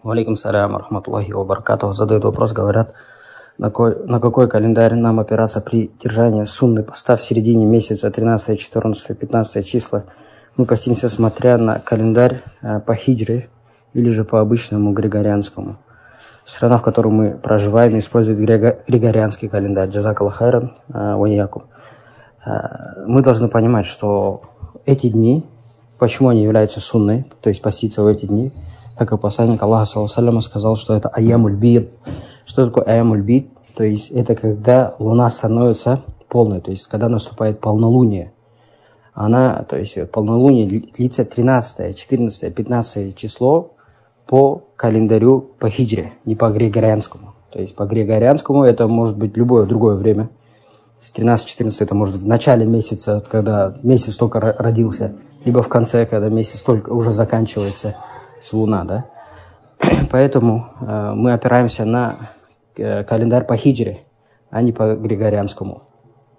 Валейкум салям, рахматуллахи ва баракатуху. Задают вопрос, говорят, на какой календарь нам опираться при держании сунны поста в середине месяца, 13, 14, 15 числа. Мы постимся, смотря на календарь по хиджре или же по обычному григорианскому. Страна, в которой мы проживаем, использует григорианский календарь. Джазакаллах хайран ва иякум. Мы должны понимать, что эти дни, почему они являются сунной, то есть поститься в эти дни, так как посланник Аллаха ﷺ сказал, что это аямуль бид. Что такое аямуль бид? То есть это когда луна становится полной, то есть когда наступает полнолуние. То есть полнолуние длится 13, 14, 15 число по календарю по хиджре, не по григорианскому. То есть по григорианскому это может быть любое другое время. 13-14 это может в начале месяца, когда месяц только родился, либо в конце, когда месяц только уже заканчивается с луна, да. Поэтому мы опираемся на календарь по хиджре, а не по григорианскому.